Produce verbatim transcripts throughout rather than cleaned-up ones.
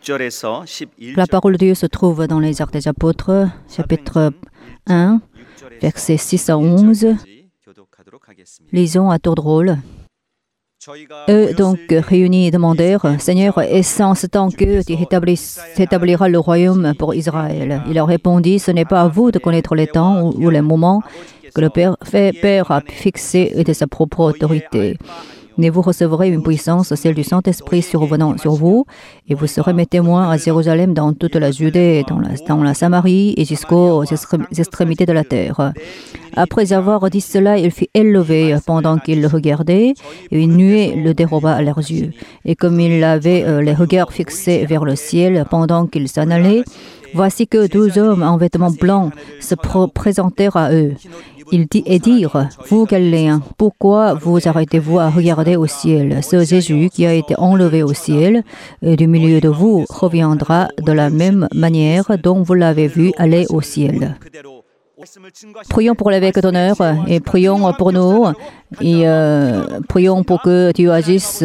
La parole de Dieu se trouve dans les Actes des Apôtres, chapitre un, versets six à onze. Lisons à tour de rôle. Eux donc réunis demandèrent, « Seigneur, est-ce en ce temps que tu établiras le royaume pour Israël ?» Il leur répondit, « Ce n'est pas à vous de connaître les temps ou, ou les moments que le Père, Père a fixés de sa propre autorité. Mais vous recevrez une puissance, celle du Saint-Esprit survenant sur vous, et vous serez mes témoins à Jérusalem, dans toute la Judée, dans la, dans la Samarie et jusqu'aux extrémités de la terre. » Après avoir dit cela, il fut élevé pendant qu'ils le regardaient, et une nuée le déroba à leurs yeux. Et comme il avait euh, les regards fixés vers le ciel pendant qu'ils s'en allaient, voici que douze hommes en vêtements blancs se présentèrent à eux. Ils dit, et dirent, « Vous Galiléens, pourquoi vous arrêtez-vous à regarder au ciel? Ce Jésus qui a été enlevé au ciel, et du milieu de vous, reviendra de la même manière dont vous l'avez vu aller au ciel. » Prions pour l'évêque d'honneur et prions pour nous et euh, prions pour que Dieu agisse.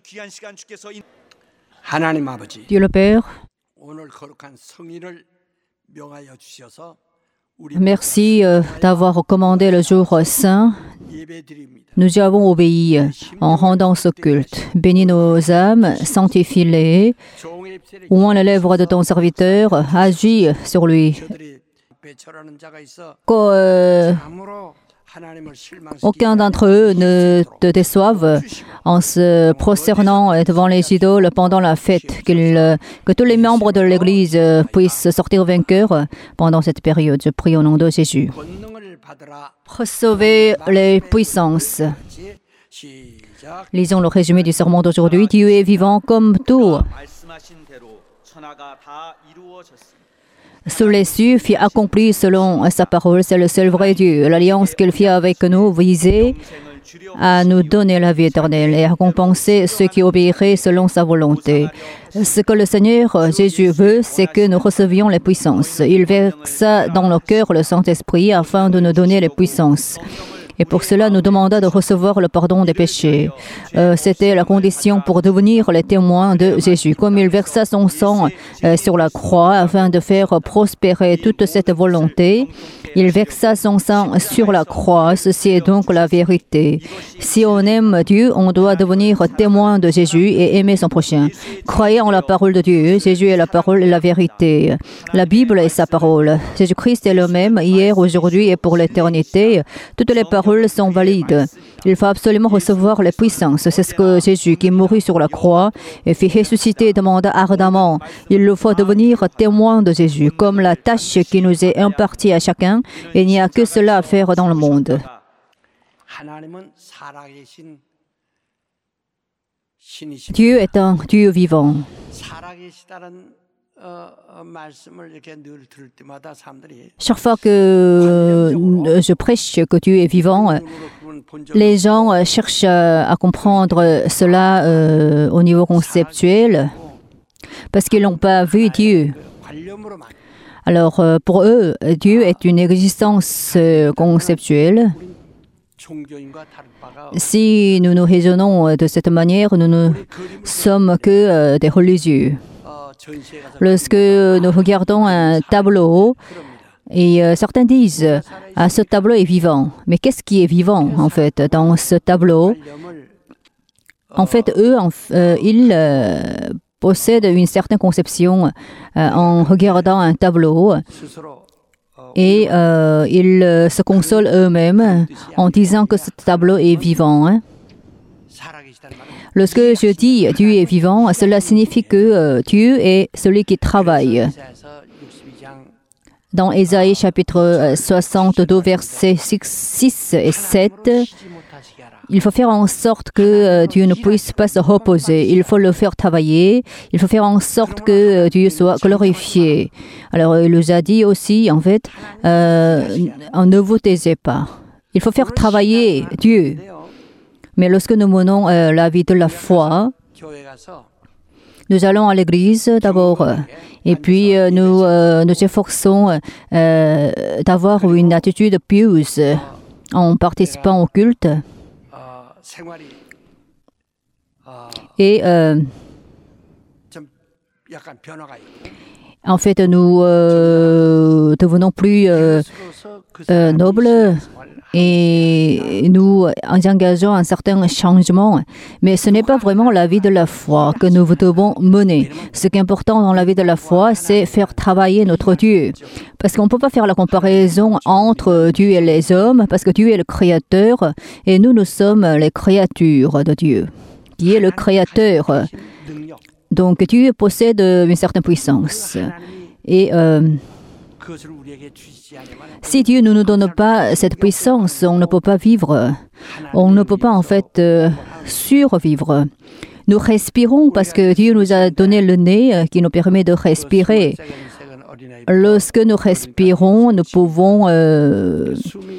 Dieu le Père, merci euh, d'avoir recommandé le jour saint. Nous y avons obéi en rendant ce culte. Bénis nos âmes, sanctifie-les. Ouvre les lèvres de ton serviteur, agis sur lui. Que, aucun d'entre eux ne te déçoive en se prosternant devant les idoles pendant la fête, que tous les membres de l'Église puissent sortir vainqueurs pendant cette période. Je prie au nom de Jésus. Recevez les puissances. Lisons le résumé du sermon d'aujourd'hui. Dieu est vivant comme tout. Sous les cieux fit accompli selon sa parole, c'est le seul vrai Dieu. L'alliance qu'il fit avec nous visait à nous donner la vie éternelle et à récompenser ceux qui obéiraient selon sa volonté. Ce que le Seigneur Jésus veut, c'est que nous recevions les puissances. Il versa dans nos cœurs le Saint-Esprit afin de nous donner les puissances. Et pour cela, nous demanda de recevoir le pardon des péchés. Euh, C'était la condition pour devenir les témoins de Jésus. Comme il versa son sang euh, sur la croix afin de faire prospérer toute cette volonté, il versa son sang sur la croix. Ceci est donc la vérité. Si on aime Dieu, on doit devenir témoin de Jésus et aimer son prochain. Croyez en la parole de Dieu. Jésus est la parole et la vérité. La Bible est sa parole. Jésus-Christ est le même hier, aujourd'hui et pour l'éternité. Toutes les paroles sont valides. Il faut absolument recevoir les puissances. C'est ce que Jésus, qui mourut sur la croix et fit ressusciter, demanda ardemment. Il nous faut devenir témoins de Jésus, comme la tâche qui nous est impartie à chacun. Il n'y a que cela à faire dans le monde. Dieu est un Dieu vivant. Chaque fois que je prêche que Dieu est vivant, les gens cherchent à comprendre cela euh, au niveau conceptuel parce qu'ils n'ont pas vu Dieu. Alors, pour eux, Dieu est une existence conceptuelle. Si nous nous raisonnons de cette manière, nous ne sommes que des religieux. Lorsque nous regardons un tableau, et euh, certains disent ah, « ce tableau est vivant ». Mais qu'est-ce qui est vivant, en fait, dans ce tableau? En fait, eux, en, euh, ils euh, possèdent une certaine conception euh, en regardant un tableau. Et euh, ils euh, se consolent eux-mêmes en disant que ce tableau est vivant. Hein. Lorsque je dis Dieu est vivant, cela signifie que euh, Dieu est celui qui travaille. Dans Ésaïe chapitre soixante-deux, versets six et sept, il faut faire en sorte que euh, Dieu ne puisse pas se reposer. Il faut le faire travailler. Il faut faire en sorte que euh, Dieu soit glorifié. Alors, il nous a dit aussi, en fait, euh, ne vous taisez pas. Il faut faire travailler Dieu. Mais lorsque nous menons euh, la vie de la foi, nous allons à l'église d'abord et puis euh, nous euh, nous efforçons euh, d'avoir une attitude pieuse en participant au culte. Et euh, En fait, nous euh, devenons plus euh, euh, nobles et nous engageons un certain changement. Mais ce n'est pas vraiment la vie de la foi que nous devons mener. Ce qui est important dans la vie de la foi, c'est faire travailler notre Dieu. Parce qu'on ne peut pas faire la comparaison entre Dieu et les hommes, parce que Dieu est le Créateur et nous, nous sommes les créatures de Dieu, qui est le Créateur. Donc Dieu possède une certaine puissance. Et euh, si Dieu ne nous donne pas cette puissance, on ne peut pas vivre. On ne peut pas en fait euh, survivre. Nous respirons parce que Dieu nous a donné le nez euh, qui nous permet de respirer. Lorsque nous respirons, nous pouvons euh,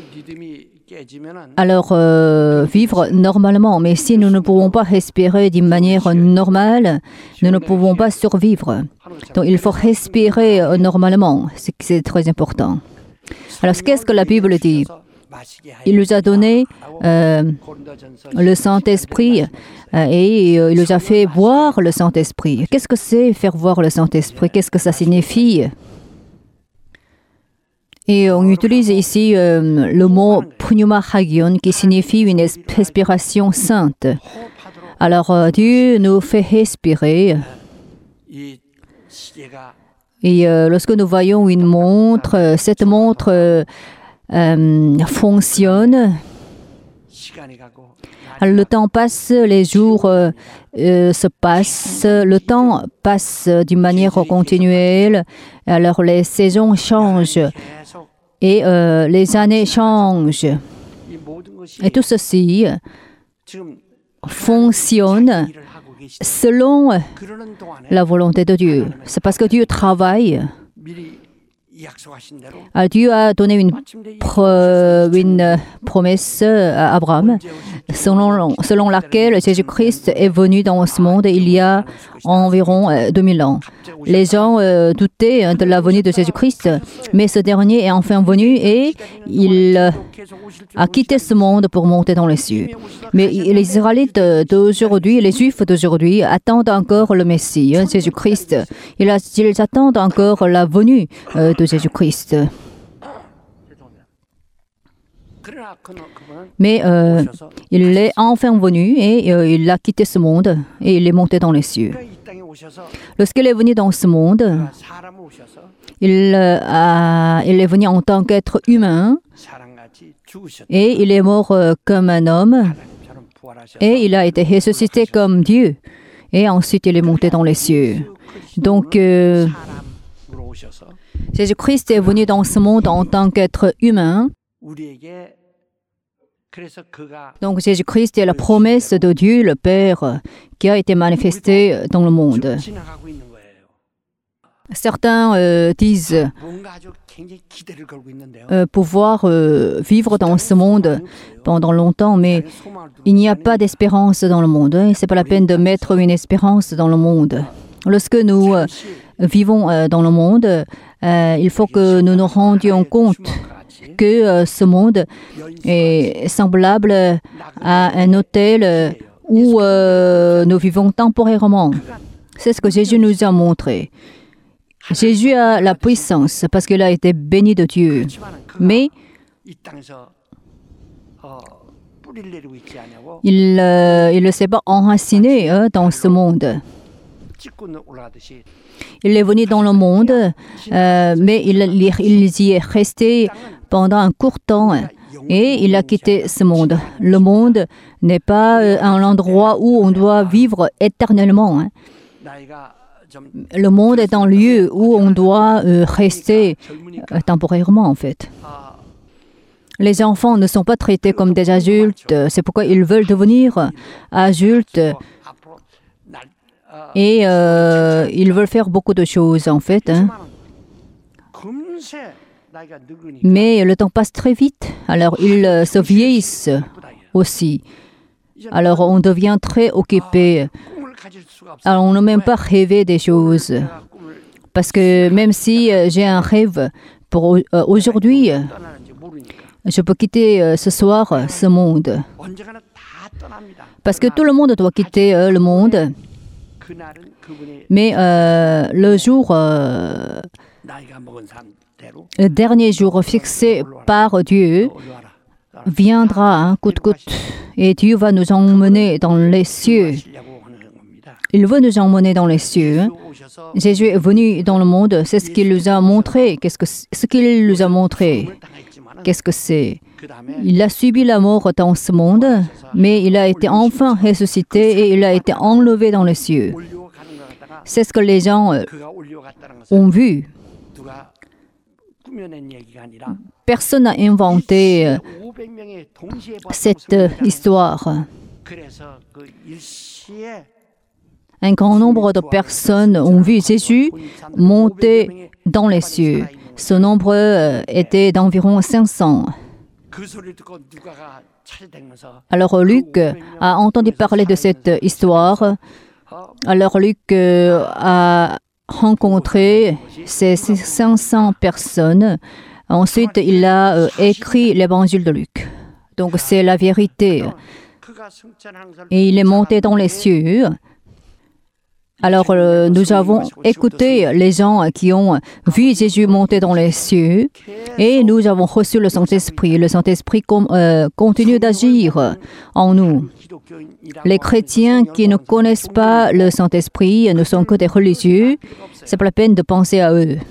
alors euh, vivre normalement. Mais si nous ne pouvons pas respirer d'une manière normale, nous ne pouvons pas survivre. Donc il faut respirer euh, normalement, c'est très important. Alors qu'est-ce que la Bible dit? Il nous a donné euh, le Saint-Esprit euh, et euh, il nous a fait boire le Saint-Esprit. Qu'est-ce que c'est faire boire le Saint-Esprit? Qu'est-ce que ça signifie? Et on utilise ici euh, le mot pneuma hagion qui signifie une respiration sainte. Alors euh, Dieu nous fait respirer. Et euh, lorsque nous voyons une montre, euh, cette montre euh, euh, fonctionne. Alors, le temps passe, les jours euh, euh, se passent, le temps passe d'une manière continuelle. Alors les saisons changent et euh, les années changent. Et tout ceci fonctionne selon la volonté de Dieu. C'est parce que Dieu travaille. Alors, Dieu a donné une, pro, une promesse à Abraham selon, selon laquelle Jésus-Christ est venu dans ce monde il y a environ deux mille ans. Les gens euh, doutaient de la venue de Jésus-Christ, mais ce dernier est enfin venu et il euh, a quitté ce monde pour monter dans les cieux. Mais les Israélites d'aujourd'hui, les Juifs d'aujourd'hui attendent encore le Messie, hein, Jésus-Christ. Ils, ils attendent encore la venue euh, de Jésus-Christ. Mais euh, il est enfin venu et euh, il a quitté ce monde et il est monté dans les cieux. Lorsqu'il est venu dans ce monde, il, euh, a, il est venu en tant qu'être humain et il est mort euh, comme un homme et il a été ressuscité comme Dieu et ensuite il est monté dans les cieux. Donc euh, Jésus-Christ est venu dans ce monde en tant qu'être humain. Donc Jésus-Christ est la promesse de Dieu, le Père, qui a été manifestée dans le monde. Certains euh, disent euh, pouvoir euh, vivre dans ce monde pendant longtemps, mais il n'y a pas d'espérance dans le monde. Hein. Ce n'est pas la peine de mettre une espérance dans le monde. Lorsque nous euh, vivons euh, dans le monde, euh, il faut que nous nous rendions compte que euh, ce monde est semblable à un hôtel où euh, nous vivons temporairement. C'est ce que Jésus nous a montré. Jésus a la puissance parce qu'il a été béni de Dieu. Mais il euh, il ne s'est pas enraciné hein, dans ce monde. Il est venu dans le monde, euh, mais il, il y est resté pendant un court temps et il a quitté ce monde. Le monde n'est pas euh, un endroit où on doit vivre éternellement. Hein. Le monde est un lieu où on doit euh, rester euh, temporairement, en fait. Les enfants ne sont pas traités comme des adultes, c'est pourquoi ils veulent devenir adultes. Et euh, ils veulent faire beaucoup de choses, en fait. Hein. Mais le temps passe très vite. Alors, ils euh, se vieillissent aussi. Alors, on devient très occupé. Alors, on ne même pas rêver des choses. Parce que même si euh, j'ai un rêve pour euh, aujourd'hui, je peux quitter euh, ce soir euh, ce monde. Parce que tout le monde doit quitter euh, le monde. Mais euh, le jour, euh, le dernier jour fixé par Dieu viendra, hein, coûte coûte, et Dieu va nous emmener dans les cieux. Il veut nous emmener dans les cieux. Jésus est venu dans le monde, c'est ce qu'il nous a montré. Qu'est-ce que ce qu'il nous a montré? Qu'est-ce que c'est? Il a subi la mort dans ce monde, mais il a été enfin ressuscité et il a été enlevé dans les cieux. C'est ce que les gens euh, ont vu. Personne n'a inventé euh, cette euh, histoire. Un grand nombre de personnes ont vu Jésus monter dans les cieux. Ce nombre euh, était d'environ cinq cents. Alors Luc a entendu parler de cette histoire. Alors Luc euh, a rencontré ces cinq cents personnes. Ensuite, il a euh, écrit l'évangile de Luc. Donc c'est la vérité. Et il est monté dans les cieux. Alors, euh, nous avons écouté les gens qui ont vu Jésus monter dans les cieux et nous avons reçu le Saint-Esprit. Le Saint-Esprit com- euh, continue d'agir en nous. Les chrétiens qui ne connaissent pas le Saint-Esprit ne sont que des religieux. C'est pas la peine de penser à eux.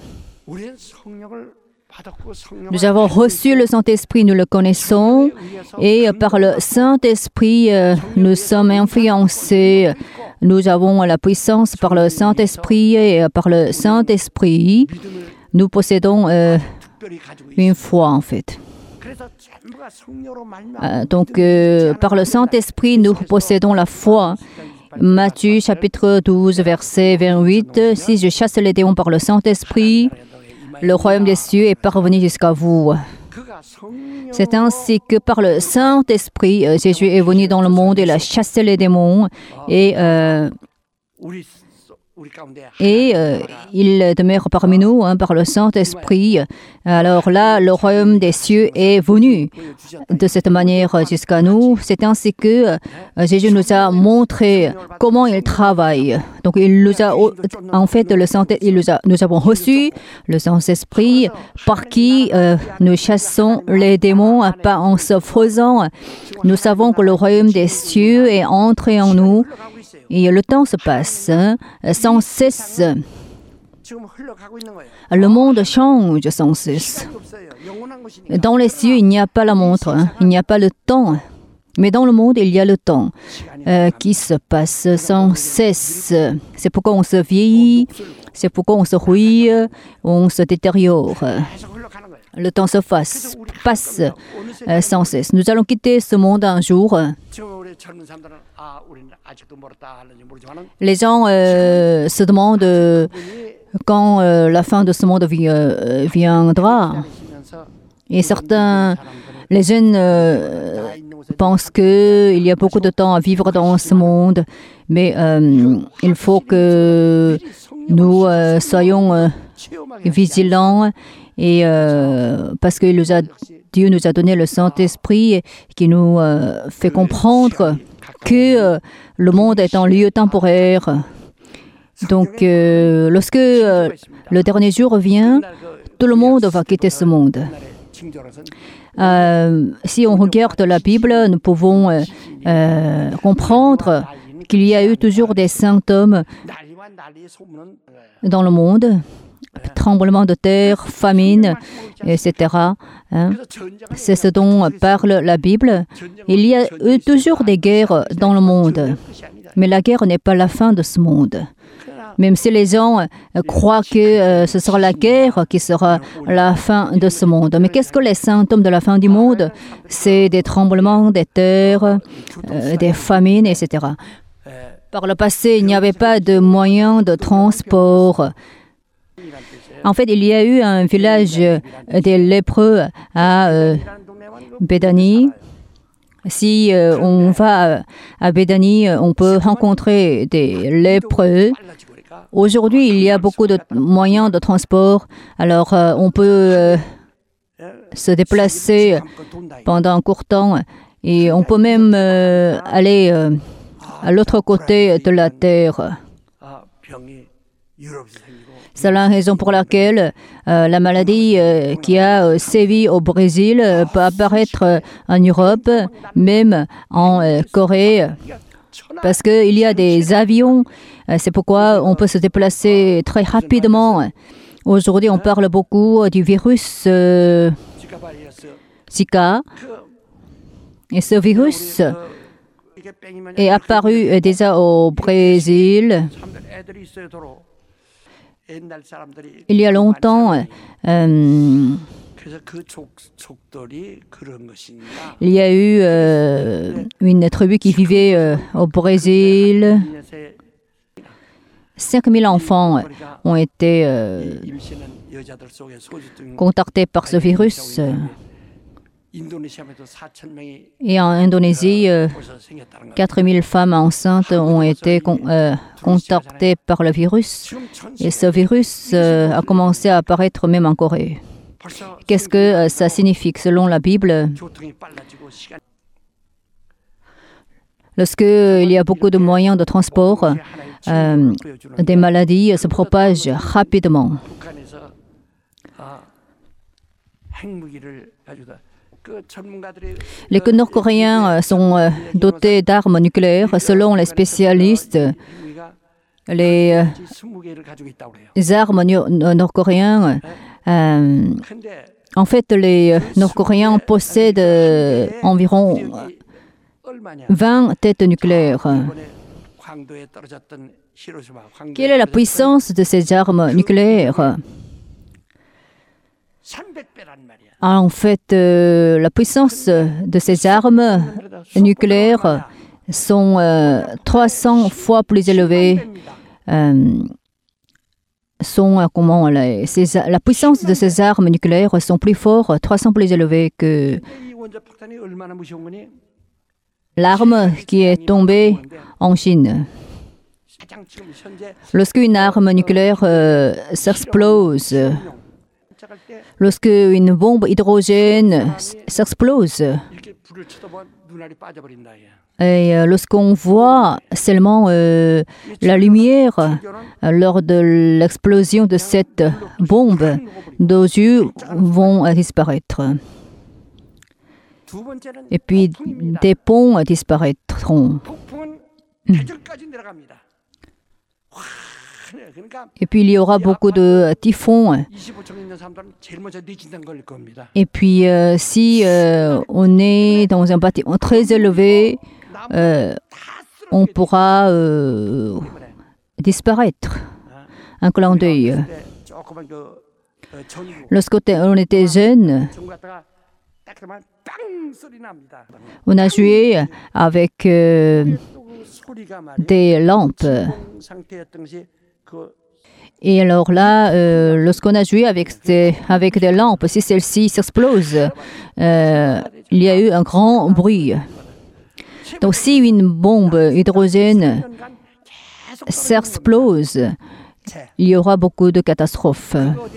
Nous avons reçu le Saint-Esprit, nous le connaissons, et par le Saint-Esprit, euh, nous sommes influencés. Nous avons la puissance par le Saint-Esprit, et par le Saint-Esprit, nous possédons euh, une foi, en fait. Euh, donc, euh, par le Saint-Esprit, nous possédons la foi. Matthieu, chapitre douze, verset vingt-huit. « Si je chasse les démons par le Saint-Esprit, le royaume des cieux est parvenu jusqu'à vous. » C'est ainsi que par le Saint-Esprit, Jésus est venu dans le monde, il a chassé les démons et, euh, et euh, il demeure parmi nous hein, par le Saint-Esprit. Alors là, le royaume des cieux est venu de cette manière jusqu'à nous. C'est ainsi que euh, Jésus nous a montré comment il travaille. Donc, il nous a, en fait, le Saint, il nous, a, nous avons reçu le Saint-Esprit par qui euh, nous chassons les démons, pas en se faisant. Nous savons que le royaume des cieux est entré en nous. Et le temps se passe hein, sans cesse. Le monde change sans cesse. Dans les cieux, il n'y a pas la montre, hein, il n'y a pas le temps. Mais dans le monde, il y a le temps euh, qui se passe sans cesse. C'est pourquoi on se vieillit, c'est pourquoi on se rouille, on se détériore. Le temps se fasse, passe euh, sans cesse. Nous allons quitter ce monde un jour. Les gens euh, se demandent euh, quand euh, la fin de ce monde vi- euh, viendra. Et certains, les jeunes euh, pensent qu'il y a beaucoup de temps à vivre dans ce monde, mais euh, il faut que nous euh, soyons euh, vigilants et euh, parce que nous a, Dieu nous a donné le Saint-Esprit qui nous euh, fait comprendre que euh, le monde est un lieu temporaire. Donc, euh, lorsque euh, le dernier jour vient, tout le monde va quitter ce monde. Euh, si on regarde la Bible, nous pouvons euh, euh, comprendre qu'il y a eu toujours des symptômes dans le monde. Tremblement de terre, famine, et cetera. Hein. C'est ce dont parle la Bible. Il y a eu toujours des guerres dans le monde. Mais la guerre n'est pas la fin de ce monde. Même si les gens croient que euh, ce sera la guerre qui sera la fin de ce monde. Mais qu'est-ce que les symptômes de la fin du monde? C'est des tremblements, des terres, euh, des famines, et cetera. Par le passé, il n'y avait pas de moyens de transport. En fait, il y a eu un village des lépreux à euh, Béthanie. Si euh, on va à Béthanie, on peut rencontrer des lépreux. Aujourd'hui, il y a beaucoup de moyens de transport. Alors, euh, on peut euh, se déplacer pendant un court temps et on peut même euh, aller euh, à l'autre côté de la terre. C'est la raison pour laquelle euh, la maladie euh, qui a euh, sévi au Brésil euh, peut apparaître euh, en Europe, même en euh, Corée, parce qu'il y a des avions. Euh, c'est pourquoi on peut se déplacer très rapidement. Aujourd'hui, on parle beaucoup du virus euh, Zika. Et ce virus est apparu euh, déjà au Brésil. Il y a longtemps, euh, il y a eu euh, une tribu qui vivait euh, au Brésil. cinq mille enfants ont été euh, contactés par ce virus. Et en Indonésie, euh, quatre mille femmes enceintes ont été con, euh, contactées par le virus. Et ce virus euh, a commencé à apparaître même en Corée. Qu'est-ce que euh, ça signifie? Selon la Bible, lorsqu'il y a beaucoup de moyens de transport, euh, des maladies se propagent rapidement. Les Nord-Coréens sont dotés d'armes nucléaires. Selon les spécialistes, les, les armes nord-coréennes, euh, en fait, les Nord-Coréens possèdent euh, environ vingt têtes nucléaires. Quelle est la puissance de ces armes nucléaires? En fait, euh, la puissance de ces armes nucléaires sont euh, trois cents fois plus élevées. Euh, sont, euh, comment, la, ces, la puissance de ces armes nucléaires sont plus fortes, trois cents plus élevées que l'arme qui est tombée en Chine. Lorsqu'une arme nucléaire euh, s'explose, lorsque une bombe hydrogène s'explose, et euh, lorsqu'on voit seulement euh, la lumière euh, lors de l'explosion de cette bombe, nos yeux vont euh, disparaître. Et puis des ponts disparaîtront. Et puis il y aura beaucoup de typhons. Et puis euh, si euh, on est dans un bâtiment très élevé, euh, on pourra euh, disparaître. Un clin d'œil. Lorsqu'on était jeune, on a joué avec euh, des lampes. Et alors là, euh, lorsqu'on a joué avec des, avec des lampes, si celles-ci s'explosent, euh, il y a eu un grand bruit. Donc si une bombe hydrogène s'explose, il y aura beaucoup de catastrophes.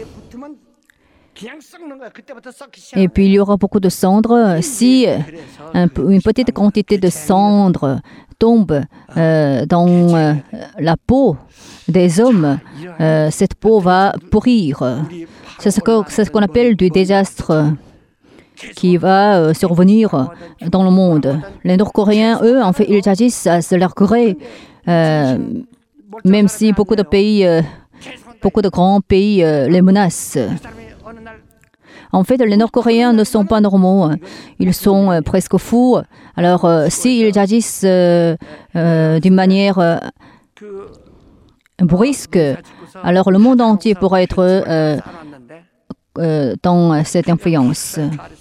Et puis il y aura beaucoup de cendres. Si un, une petite quantité de cendres tombe euh, dans euh, la peau des hommes, euh, cette peau va pourrir. C'est ce qu'on ce qu'on appelle du désastre qui va euh, survenir dans le monde. Les Nord-Coréens, eux, en fait, ils agissent à leur gré, euh, même si beaucoup de pays, euh, beaucoup de grands pays euh, les menacent. En fait, les Nord-Coréens ne sont pas normaux. Ils sont euh, presque fous. Alors, euh, s'ils agissent euh, euh, d'une manière euh, brusque, alors le monde entier pourra être euh, euh, dans cette influence.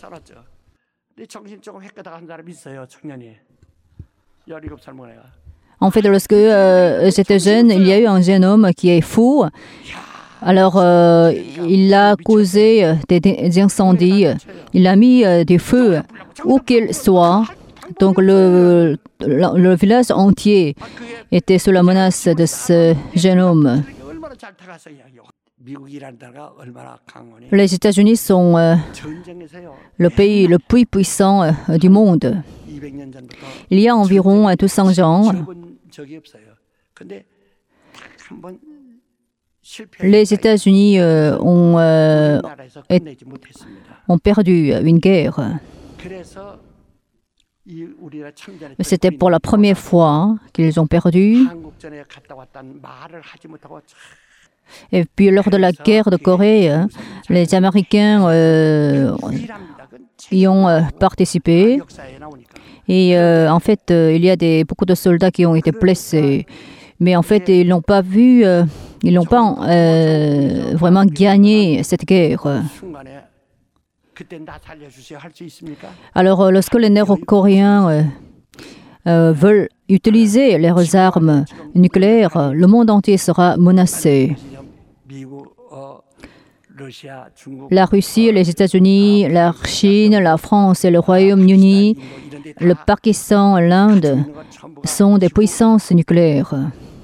En fait, lorsque euh, j'étais jeune, il y a eu un jeune homme qui est fou. Alors, euh, il a causé euh, des, des incendies, il a mis euh, des feux où qu'il soit. Donc, le, le, le village entier était sous la menace de ce jeune homme. Les États-Unis sont euh, le pays le plus puissant euh, du monde. Il y a environ deux cents ans, les États-Unis euh, ont, euh, est, ont perdu une guerre. C'était pour la première fois qu'ils ont perdu. Et puis lors de la guerre de Corée, les Américains euh, y ont euh, participé. Et euh, en fait, euh, il y a des, beaucoup de soldats qui ont été blessés. Mais en fait, ils n'ont pas vu, euh, ils n'ont pas euh, vraiment gagné cette guerre. Alors, lorsque les Nord-Coréens euh, euh, veulent utiliser leurs armes nucléaires, le monde entier sera menacé. La Russie, les États-Unis, la Chine, la France et le Royaume-Uni, le Pakistan, l'Inde sont des puissances nucléaires.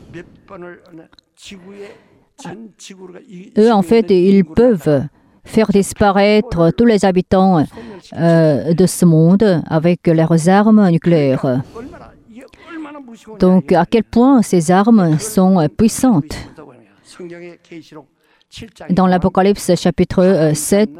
Eux, en fait, ils peuvent faire disparaître tous les habitants euh, de ce monde avec leurs armes nucléaires. Donc, à quel point ces armes sont puissantes? Dans l'Apocalypse chapitre sept,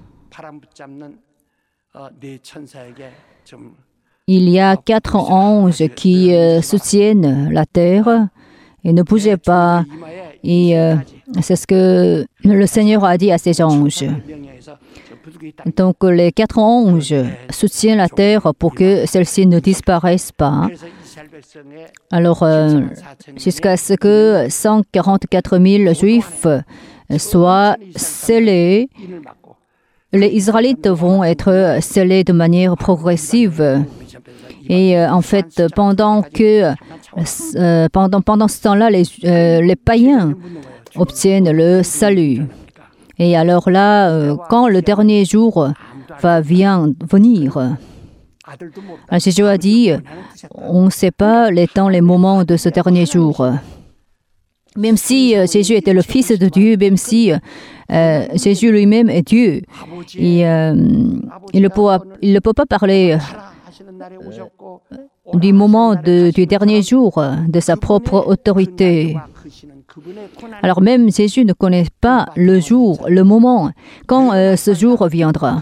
il y a quatre anges qui euh, soutiennent la terre et ne bougez pas. Et euh, c'est ce que le Seigneur a dit à ses anges. Donc les quatre anges soutiennent la terre pour que celle-ci ne disparaisse pas. Alors, euh, jusqu'à ce que cent quarante-quatre mille Juifs soient scellés, les Israélites vont être scellés de manière progressive. Et euh, en fait, pendant que euh, pendant, pendant ce temps-là, les, euh, les païens obtiennent le salut. Et alors là, euh, quand le dernier jour va vient, venir, Jésus a dit, on ne sait pas les temps, les moments de ce dernier jour. Même si euh, Jésus était le Fils de Dieu, même si euh, Jésus lui-même est Dieu, et, euh, il ne peut, il ne peut pas parler euh, du moment de, du dernier jour, de sa propre autorité. Alors même Jésus ne connaît pas le jour, le moment, quand euh, ce jour viendra.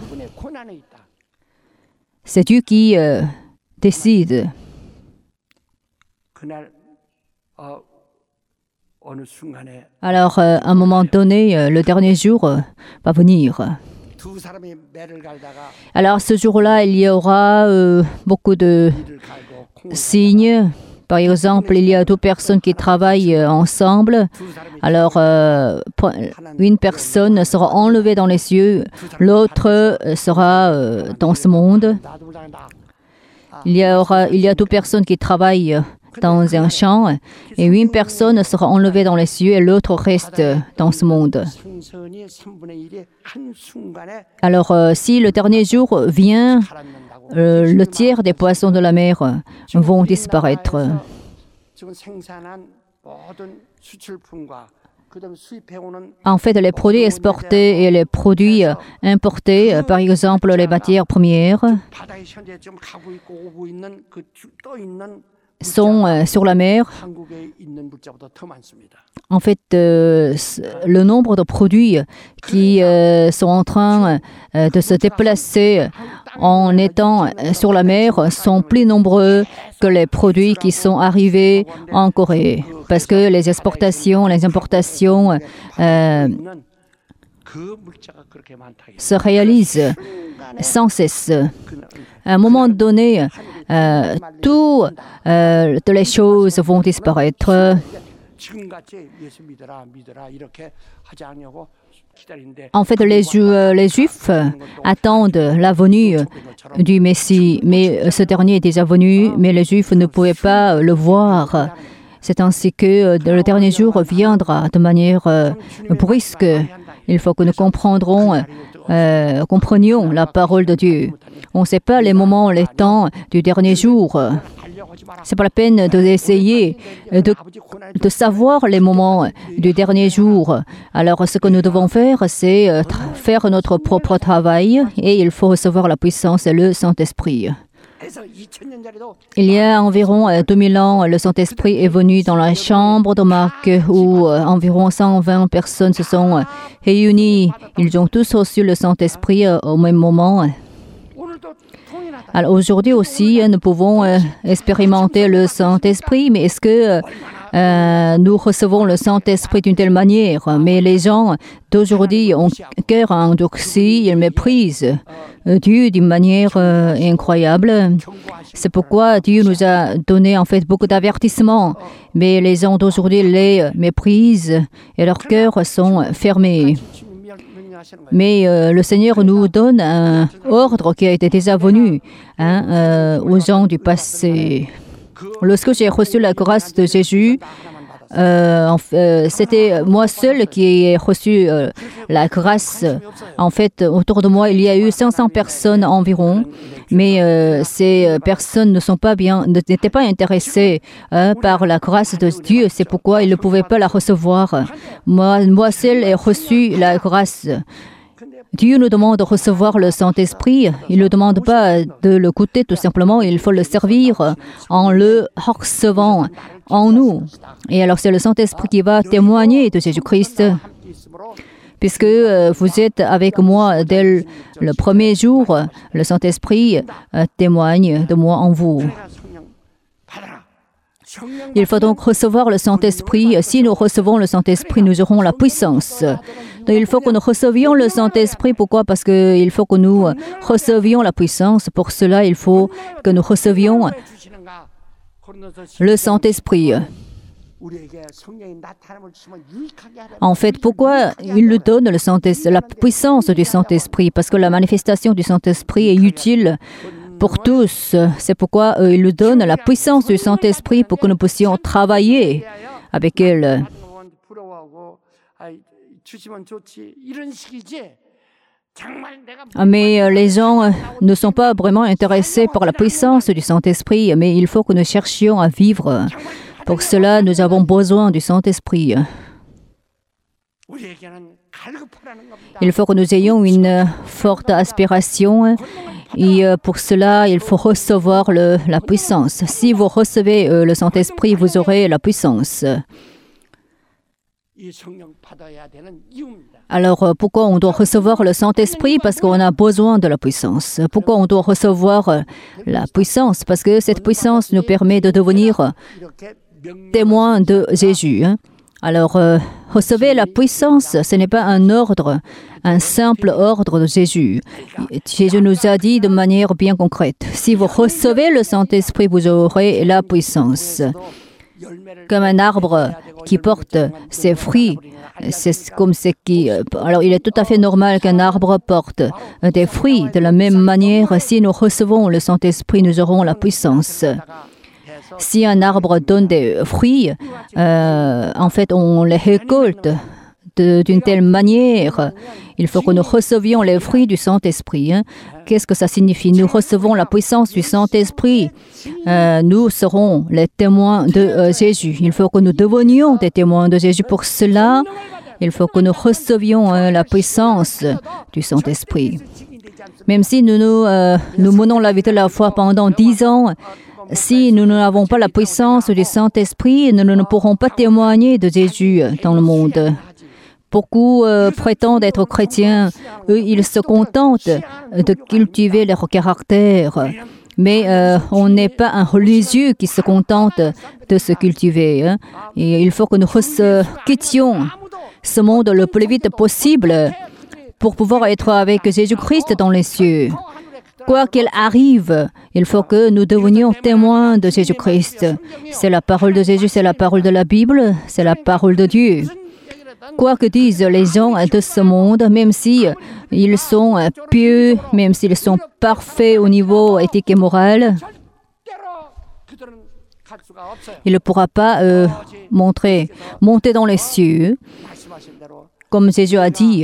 C'est Dieu qui euh, décide. Alors, euh, à un moment donné, euh, le dernier jour euh, va venir. Alors, ce jour-là, il y aura euh, beaucoup de signes. Par exemple, il y a deux personnes qui travaillent euh, ensemble. Alors, euh, une personne sera enlevée dans les cieux, l'autre sera euh, dans ce monde. Il y aura, il y a deux personnes qui travaillent dans un champ, et une personne sera enlevée dans les cieux et l'autre reste dans ce monde. Alors, euh, si le dernier jour vient, euh, le tiers des poissons de la mer vont disparaître. En fait, les produits exportés et les produits importés, par exemple les matières premières, sont euh, sur la mer. En fait, euh, le nombre de produits qui euh, sont en train euh, de se déplacer en étant sur la mer sont plus nombreux que les produits qui sont arrivés en Corée. Parce que les exportations, les importations euh, se réalisent sans cesse. À un moment donné, euh, toutes euh, les choses vont disparaître. En fait, les, Ju- les Juifs attendent la venue du Messie, mais ce dernier est déjà venu, mais les Juifs ne pouvaient pas le voir. C'est ainsi que le dernier jour viendra de manière euh, brusque. Il faut que nous comprendrons, euh, comprenions la parole de Dieu. On ne sait pas les moments, les temps du dernier jour. Ce n'est pas la peine d'essayer de, de savoir les moments du dernier jour. Alors, ce que nous devons faire, c'est faire notre propre travail et il faut recevoir la puissance et le Saint-Esprit. Il y a environ deux mille ans, le Saint-Esprit est venu dans la chambre de Marc où environ cent vingt personnes se sont réunies. Ils ont tous reçu le Saint-Esprit au même moment. Alors aujourd'hui aussi, nous pouvons expérimenter le Saint-Esprit, mais est-ce que euh, nous recevons le Saint-Esprit d'une telle manière? Mais les gens d'aujourd'hui ont un cœur endurci, ils méprisent Dieu d'une manière euh, incroyable. C'est pourquoi Dieu nous a donné en fait beaucoup d'avertissements, mais les gens d'aujourd'hui les méprisent et leurs cœurs sont fermés. Mais euh, le Seigneur nous donne un ordre qui a été déjà venu hein, euh, aux gens du passé. Lorsque j'ai reçu la grâce de Jésus, euh, euh, c'était moi seul qui ai reçu euh, la grâce. En fait, autour de moi, il y a eu cinq cents personnes environ, mais euh, ces personnes ne sont pas bien, n'étaient pas intéressées hein, par la grâce de Dieu. C'est pourquoi ils ne pouvaient pas la recevoir. Moi, moi seul ai reçu la grâce. Dieu nous demande de recevoir le Saint-Esprit. Il ne demande pas de le goûter tout simplement. Il faut le servir en le recevant en nous. Et alors c'est le Saint-Esprit qui va témoigner de Jésus-Christ. Puisque euh, vous êtes avec moi dès le, le premier jour, le Saint-Esprit euh, témoigne de moi en vous. Il faut donc recevoir le Saint-Esprit. Si nous recevons le Saint-Esprit, nous aurons la puissance. Donc, il faut que nous recevions le Saint-Esprit. Pourquoi? Parce qu'il faut que nous recevions la puissance. Pour cela, il faut que nous recevions le Saint-Esprit. En fait, pourquoi il nous donne le Saint-Esprit, la puissance du Saint-Esprit? Parce que la manifestation du Saint-Esprit est utile pour tous. C'est pourquoi euh, il nous donne la puissance du Saint-Esprit pour que nous puissions travailler avec elle. Mais euh, les gens euh, ne sont pas vraiment intéressés par la puissance du Saint-Esprit, mais il faut que nous cherchions à vivre. Pour cela, nous avons besoin du Saint-Esprit. Il faut que nous ayons une forte aspiration. Et pour cela, il faut recevoir le, la puissance. Si vous recevez euh, le Saint-Esprit, vous aurez la puissance. Alors, euh, pourquoi on doit recevoir le Saint-Esprit? Parce qu'on a besoin de la puissance. Pourquoi on doit recevoir euh, la puissance? Parce que cette puissance nous permet de devenir témoins de Jésus. Hein? Alors, euh, recevez la puissance, ce n'est pas un ordre, un simple ordre de Jésus. Jésus nous a dit de manière bien concrète, si vous recevez le Saint-Esprit, vous aurez la puissance. Comme un arbre qui porte ses fruits, c'est comme ce qui... Alors, il est tout à fait normal qu'un arbre porte des fruits. De la même manière, si nous recevons le Saint-Esprit, nous aurons la puissance. Si un arbre donne des fruits, euh, en fait, on les récolte d'une telle manière. Il faut que nous recevions les fruits du Saint-Esprit. Hein. Qu'est-ce que ça signifie? Nous recevons la puissance du Saint-Esprit. Euh, nous serons les témoins de euh, Jésus. Il faut que nous devenions des témoins de Jésus. Pour cela, il faut que nous recevions euh, la puissance du Saint-Esprit. Même si nous, nous, euh, nous menons la vie de la foi pendant dix ans, si nous n'avons pas la puissance du Saint-Esprit, nous ne pourrons pas témoigner de Jésus dans le monde. Beaucoup euh, prétendent être chrétiens. Eux, ils se contentent de cultiver leur caractère. Mais euh, on n'est pas un religieux qui se contente de se cultiver. Hein. Et il faut que nous quittions ce monde le plus vite possible pour pouvoir être avec Jésus-Christ dans les cieux. Quoi qu'il arrive, il faut que nous devenions témoins de Jésus-Christ. C'est la parole de Jésus, c'est la parole de la Bible, c'est la parole de Dieu. Quoi que disent les gens de ce monde, même si ils sont pieux, même s'ils sont parfaits au niveau éthique et moral, il ne pourra pas euh, montrer, monter dans les cieux. Comme Jésus a dit,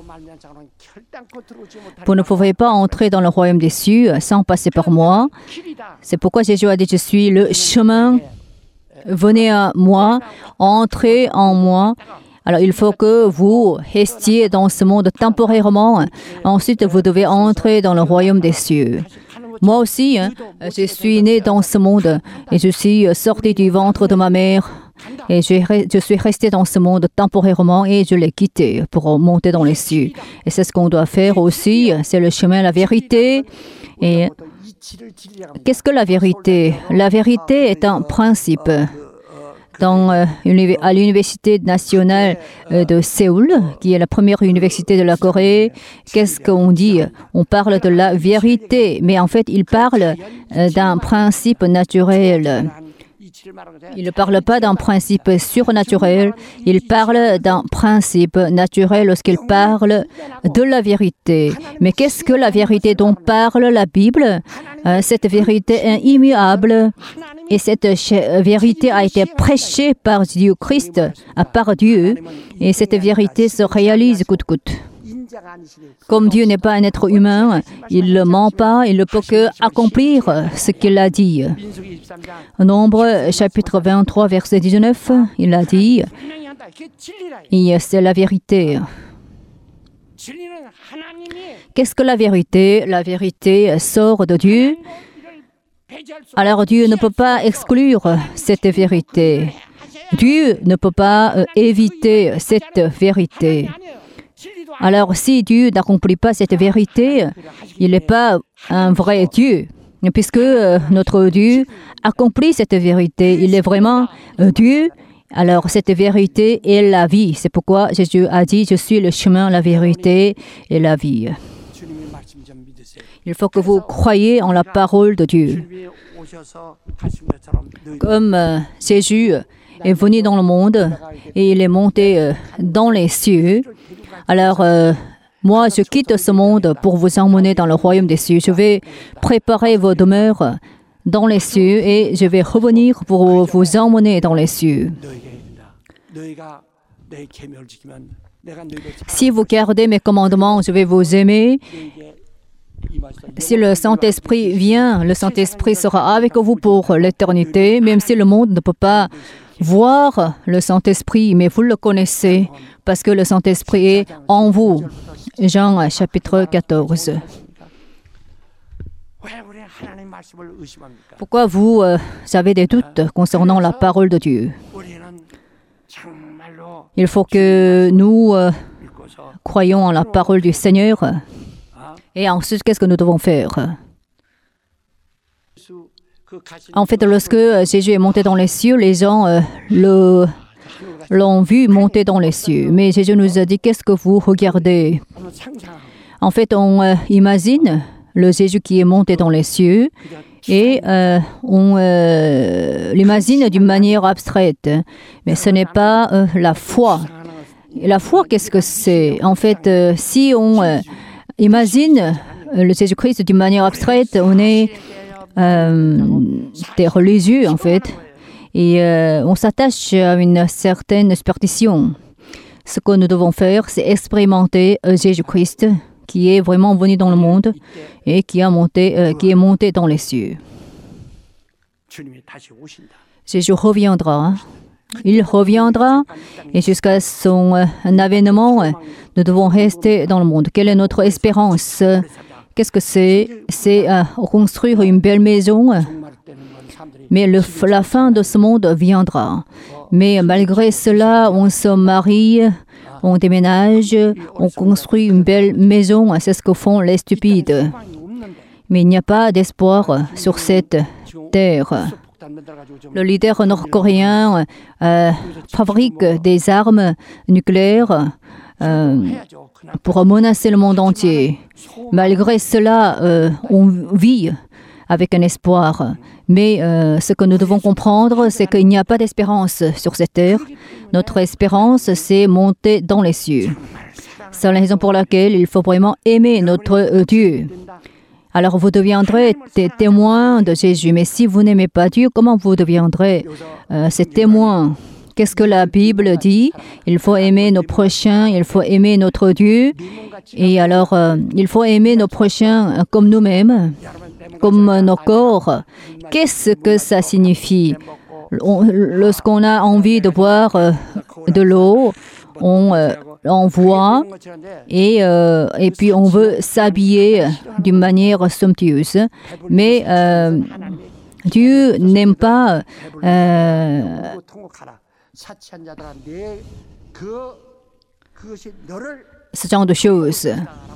vous ne pouvez pas entrer dans le royaume des cieux sans passer par moi. C'est pourquoi Jésus a dit, je suis le chemin. Venez à moi, entrez en moi. Alors, il faut que vous restiez dans ce monde temporairement. Ensuite, vous devez entrer dans le royaume des cieux. Moi aussi, hein, je suis né dans ce monde et je suis sorti du ventre de ma mère. Et je, je suis resté dans ce monde temporairement et je l'ai quitté pour monter dans les cieux. Et c'est ce qu'on doit faire aussi. C'est le chemin, la vérité. Et qu'est-ce que la vérité? La vérité est un principe. Dans, euh, à l'Université nationale euh, de Séoul, qui est la première université de la Corée, qu'est-ce qu'on dit? On parle de la vérité, mais en fait, il parle euh, d'un principe naturel. Il ne parle pas d'un principe surnaturel, il parle d'un principe naturel lorsqu'il parle de la vérité. Mais qu'est-ce que la vérité dont parle la Bible? euh, Cette vérité est immuable et cette vérité a été prêchée par Dieu Christ, par Dieu, et cette vérité se réalise coûte coûte. Comme Dieu n'est pas un être humain, il ne ment pas, il ne peut que accomplir ce qu'il a dit. Nombre chapitre vingt-trois, verset dix-neuf, il a dit, et c'est la vérité. Qu'est-ce que la vérité? La vérité sort de Dieu. Alors Dieu ne peut pas exclure cette vérité. Dieu ne peut pas euh, éviter cette vérité. Alors, si Dieu n'accomplit pas cette vérité, il n'est pas un vrai Dieu, puisque euh, notre Dieu accomplit cette vérité. Il est vraiment euh, Dieu. Alors, cette vérité est la vie. C'est pourquoi Jésus a dit, « Je suis le chemin, la vérité et la vie. » Il faut que vous croyiez en la parole de Dieu. Comme euh, Jésus est venu dans le monde et il est monté euh, dans les cieux, alors euh, moi je quitte ce monde pour vous emmener dans le royaume des cieux. Je vais préparer vos demeures dans les cieux et je vais revenir pour vous emmener dans les cieux. Si vous gardez mes commandements, je vais vous aimer. Si le Saint-Esprit vient, le Saint-Esprit sera avec vous pour l'éternité, même si le monde ne peut pas voir le Saint-Esprit, mais vous le connaissez, parce que le Saint-Esprit est en vous. Jean chapitre quatorze. Pourquoi vous euh, avez des doutes concernant la parole de Dieu? Il faut que nous euh, croyons en la parole du Seigneur. Et ensuite, qu'est-ce que nous devons faire? En fait, lorsque Jésus est monté dans les cieux, les gens euh, le, l'ont vu monter dans les cieux. Mais Jésus nous a dit, qu'est-ce que vous regardez? En fait, on euh, imagine le Jésus qui est monté dans les cieux et euh, on euh, l'imagine d'une manière abstraite. Mais ce n'est pas euh, la foi. Et la foi, qu'est-ce que c'est? En fait, euh, si on euh, imagine le Jésus-Christ d'une manière abstraite, on est euh, des religieux, en fait. Et euh, on s'attache à une certaine superstition. Ce que nous devons faire, c'est expérimenter euh, Jésus-Christ, qui est vraiment venu dans le monde et qui, a monté, euh, qui est monté dans les cieux. Jésus reviendra. Il reviendra et jusqu'à son euh, avènement, euh, nous devons rester dans le monde. Quelle est notre espérance? Qu'est-ce que c'est? C'est euh, construire une belle maison. Mais le, la fin de ce monde viendra. Mais malgré cela, on se marie, on déménage, on construit une belle maison. C'est ce que font les stupides. Mais il n'y a pas d'espoir sur cette terre. Le leader nord-coréen euh, fabrique des armes nucléaires euh, pour menacer le monde entier. Malgré cela, euh, on vit avec un espoir. Mais euh, ce que nous devons comprendre, c'est qu'il n'y a pas d'espérance sur cette terre. Notre espérance, c'est monter dans les cieux. C'est la raison pour laquelle il faut vraiment aimer notre euh, Dieu. Alors vous deviendrez des témoins de Jésus. Mais si vous n'aimez pas Dieu, comment vous deviendrez euh, ces témoins? Qu'est-ce que la Bible dit? Il faut aimer nos prochains, il faut aimer notre Dieu. Et alors, euh, il faut aimer nos prochains comme nous-mêmes, comme nos corps. Qu'est-ce que ça signifie? On, lorsqu'on a envie de boire euh, de l'eau, on, euh, on voit et, euh, et puis on veut s'habiller d'une manière somptueuse. Mais euh, Dieu n'aime pas euh, ce genre de choses.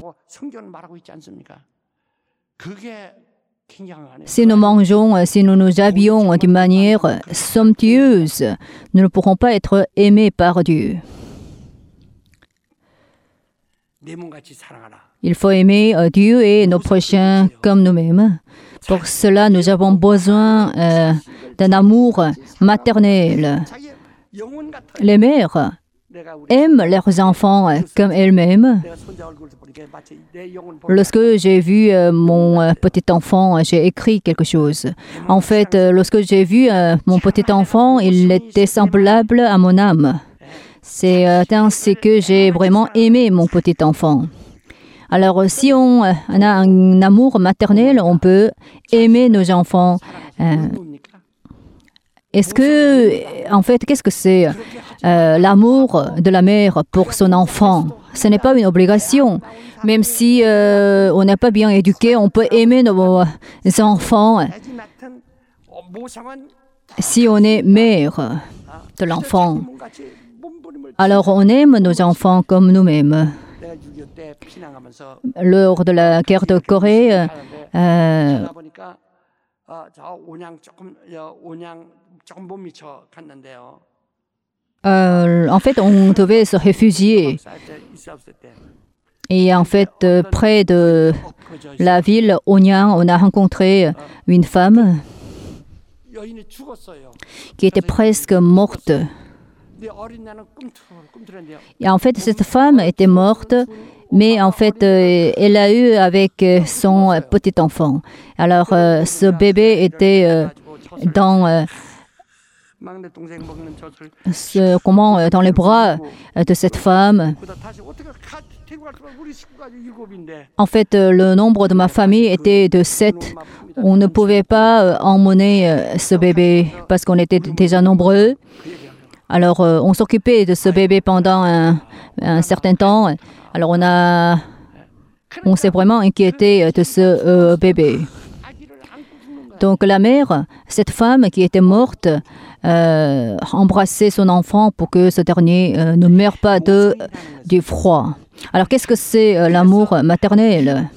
Si nous mangeons, si nous nous habillons d'une manière somptueuse, nous ne pourrons pas être aimés par Dieu. Il faut aimer Dieu et nos prochains comme nous-mêmes. Pour cela, nous avons besoin euh, d'un amour maternel. Les mères aiment leurs enfants comme elles-mêmes. Lorsque j'ai vu euh, mon euh, petit enfant, j'ai écrit quelque chose. En fait, euh, lorsque j'ai vu euh, mon petit enfant, il était semblable à mon âme. C'est euh, ainsi que j'ai vraiment aimé mon petit enfant. Alors, si on, euh, on a un amour maternel, on peut aimer nos enfants. Euh, Est-ce que, en fait, qu'est-ce que c'est euh, l'amour de la mère pour son enfant? Ce n'est pas une obligation. Même si euh, on n'est pas bien éduqué, on peut aimer nos enfants si on est mère de l'enfant. Alors, on aime nos enfants comme nous-mêmes. Lors de la guerre de Corée, euh, Euh, en fait, on devait se réfugier. Et en fait, euh, près de la ville Onyang, on a rencontré une femme qui était presque morte. Et en fait, cette femme était morte, mais en fait, euh, elle a eu avec son petit enfant. Alors, euh, ce bébé était euh, dans... Euh, Ce, comment, dans les bras de cette femme. En fait, le nombre de ma famille était de sept. On ne pouvait pas emmener ce bébé parce qu'on était déjà nombreux. Alors, on s'occupait de ce bébé pendant un, un certain temps. Alors, on a, on s'est vraiment inquiété de ce euh, bébé. Donc, la mère, cette femme qui était morte, Euh, embrasser son enfant pour que ce dernier euh, ne meure pas de, du froid. Alors, qu'est-ce que c'est euh, l'amour maternel?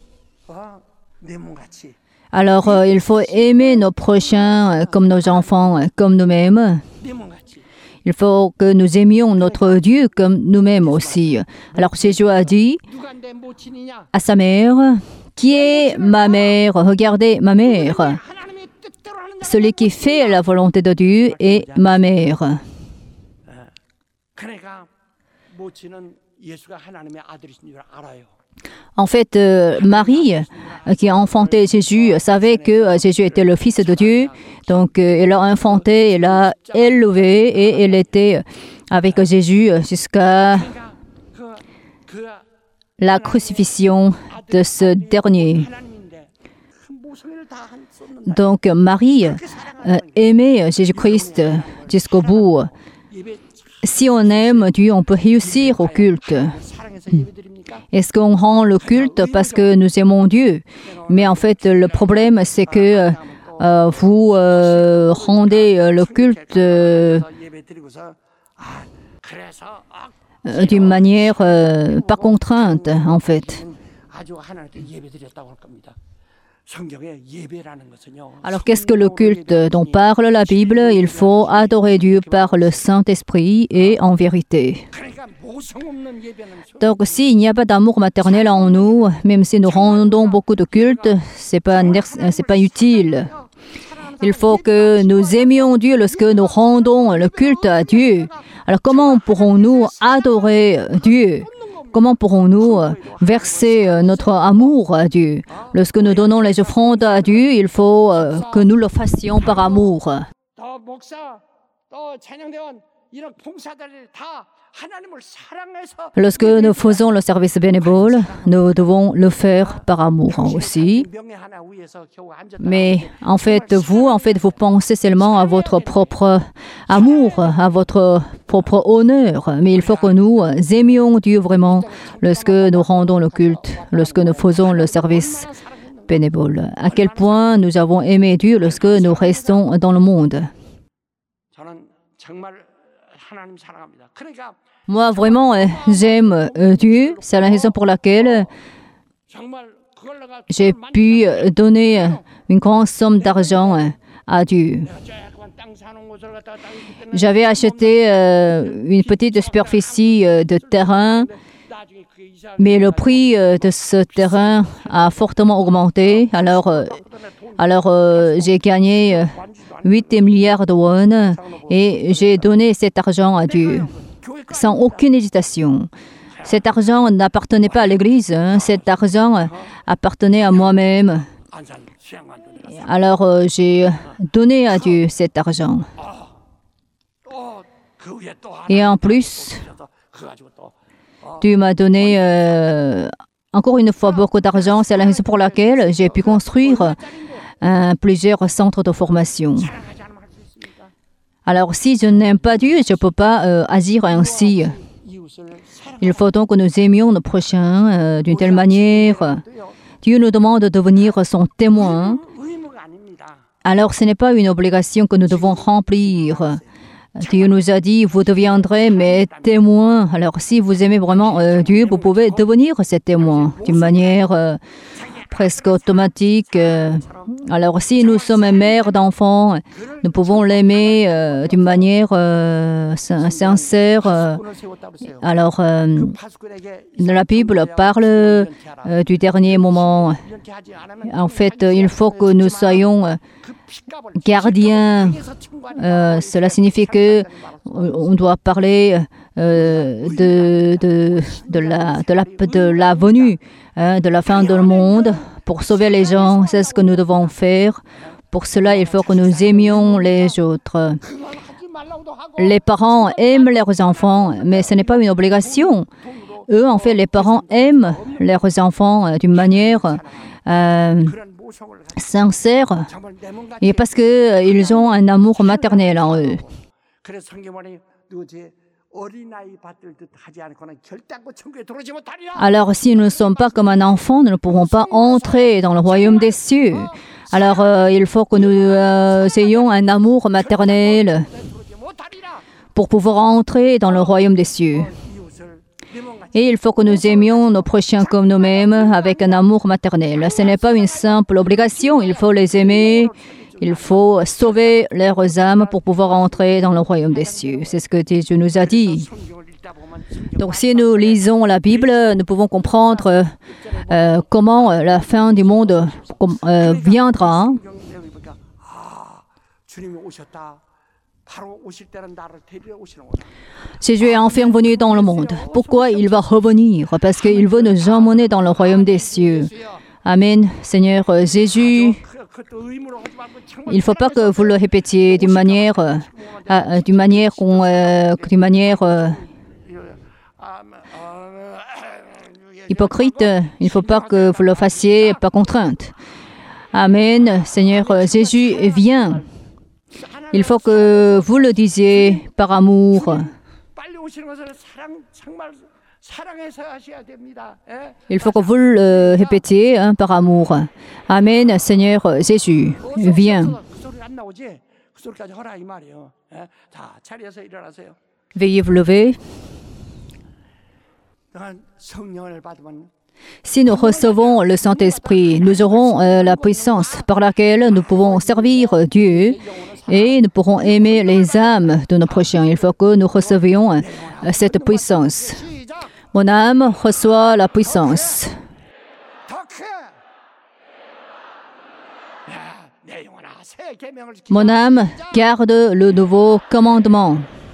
Alors, euh, il faut aimer nos prochains euh, comme nos enfants, euh, comme nous-mêmes. Il faut que nous aimions notre Dieu comme nous-mêmes aussi. Alors, Jésus a dit à sa mère, « Qui est ma mère? Regardez ma mère. » Celui qui fait la volonté de Dieu est ma mère. En fait, euh, Marie, euh, qui a enfanté Jésus, savait que euh, Jésus était le Fils de Dieu. Donc, euh, elle l'a enfanté, elle l'a élevé et elle était avec Jésus jusqu'à la crucifixion de ce dernier. Donc, Marie euh, aimait Jésus-Christ jusqu'au bout. Si on aime Dieu, on peut réussir au culte. Est-ce qu'on rend le culte parce que nous aimons Dieu? Mais en fait, le problème, c'est que euh, vous euh, rendez le culte euh, d'une manière euh, pas contrainte, en fait. Alors, qu'est-ce que le culte dont parle la Bible? Il faut adorer Dieu par le Saint-Esprit et en vérité. Donc, s'il n'y a pas d'amour maternel en nous, même si nous rendons beaucoup de culte, ce n'est pas, c'est pas utile. Il faut que nous aimions Dieu lorsque nous rendons le culte à Dieu. Alors, comment pourrons-nous adorer Dieu? Comment pourrons-nous verser notre amour à Dieu? Lorsque nous donnons les offrandes à Dieu, il faut que nous le fassions par amour. Lorsque nous faisons le service bénévole, nous devons le faire par amour aussi. Mais en fait, vous, en fait, vous pensez seulement à votre propre amour, à votre propre honneur. Mais il faut que nous aimions Dieu vraiment lorsque nous rendons le culte, lorsque nous faisons le service bénévole. À quel point nous avons aimé Dieu lorsque nous restons dans le monde. Moi, vraiment, j'aime Dieu. C'est la raison pour laquelle j'ai pu donner une grande somme d'argent à Dieu. J'avais acheté une petite superficie de terrain, mais le prix de ce terrain a fortement augmenté. Alors, alors j'ai gagné huit milliards de won et j'ai donné cet argent à Dieu sans aucune hésitation. Cet argent n'appartenait pas à l'Église, hein. Cet argent appartenait à moi-même. Alors euh, j'ai donné à Dieu cet argent. Et en plus, Dieu m'a donné euh, encore une fois beaucoup d'argent. C'est la raison pour laquelle j'ai pu construire euh, plusieurs centres de formation. Alors, si je n'aime pas Dieu, je ne peux pas euh, agir ainsi. Il faut donc que nous aimions nos prochains euh, d'une telle manière. Dieu nous demande de devenir son témoin. Alors, ce n'est pas une obligation que nous devons remplir. Dieu nous a dit, vous deviendrez mes témoins. Alors, si vous aimez vraiment euh, Dieu, vous pouvez devenir ses témoins d'une manière euh, presque automatique. Euh, alors, si nous sommes mères d'enfants, nous pouvons l'aimer euh, d'une manière euh, sincère. Euh, alors, euh, la Bible parle euh, du dernier moment. En fait, il faut que nous soyons euh, gardiens. Euh, cela signifie que on doit parler euh, de, de, de, la, de, la, de la venue, hein, de la fin du monde, pour sauver les gens. C'est ce que nous devons faire. Pour cela, il faut que nous aimions les autres. Les parents aiment leurs enfants, mais ce n'est pas une obligation. Eux, en fait, les parents aiment leurs enfants d'une manière euh, sincère et parce qu'ils ont un amour maternel en eux. Alors, si nous ne sommes pas comme un enfant, nous ne pourrons pas entrer dans le royaume des cieux. Alors, euh, il faut que nous euh, ayons un amour maternel pour pouvoir entrer dans le royaume des cieux. Et il faut que nous aimions nos prochains comme nous-mêmes avec un amour maternel. Ce n'est pas une simple obligation, il faut les aimer. Il faut sauver leurs âmes pour pouvoir entrer dans le royaume des cieux. C'est ce que Dieu nous a dit. Donc, si nous lisons la Bible, nous pouvons comprendre euh, comment la fin du monde euh, viendra. Jésus est enfin venu dans le monde. Pourquoi il va revenir? Parce qu'il veut nous emmener dans le royaume des cieux. Amen. Seigneur Jésus, il ne faut pas que vous le répétiez d'une manière, euh, d'une manière, euh, d'une manière euh, hypocrite. Il ne faut pas que vous le fassiez par contrainte. Amen. Seigneur Jésus, viens. Il faut que vous le disiez par amour. Il faut que vous le répétiez hein, par amour. Amen, Seigneur Jésus, viens. Veuillez vous lever. Si nous recevons le Saint-Esprit, nous aurons euh, la puissance par laquelle nous pouvons servir Dieu et nous pourrons aimer les âmes de nos prochains. Il faut que nous recevions euh, cette puissance. Mon âme reçoit la puissance. Mon âme garde le nouveau commandement.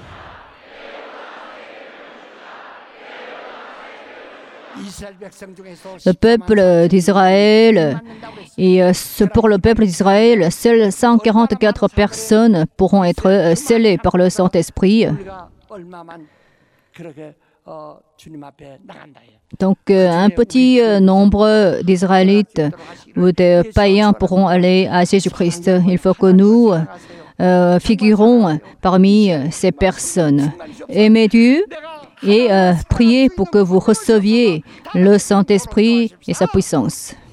Le peuple d'Israël, et pour le peuple d'Israël, seules cent quarante-quatre personnes pourront être scellées par le Saint-Esprit. Donc, euh, un petit euh, nombre d'Israélites ou de païens pourront aller à Jésus-Christ. Il faut que nous euh, figurons parmi ces personnes. Aimez Dieu et euh, priez pour que vous receviez le Saint-Esprit et sa puissance.